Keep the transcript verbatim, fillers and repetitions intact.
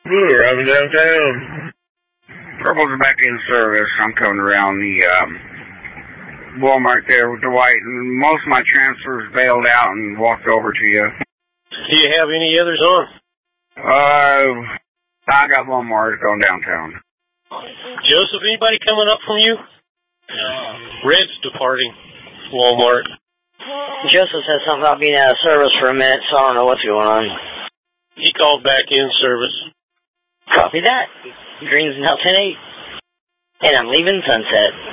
Good, I'm downtown. Purple's back in service. I'm coming around the um, Walmart there with Dwight, and most of my transfers bailed out and walked over to you. Do you have any others on? Uh, I got one more going downtown. Joseph, anybody coming up from you? Red's departing Walmart. Joseph said something about being out of service for a minute, so I don't know what's going on. He called back in service. Copy that. Green's now ten eight. And I'm leaving Sunset.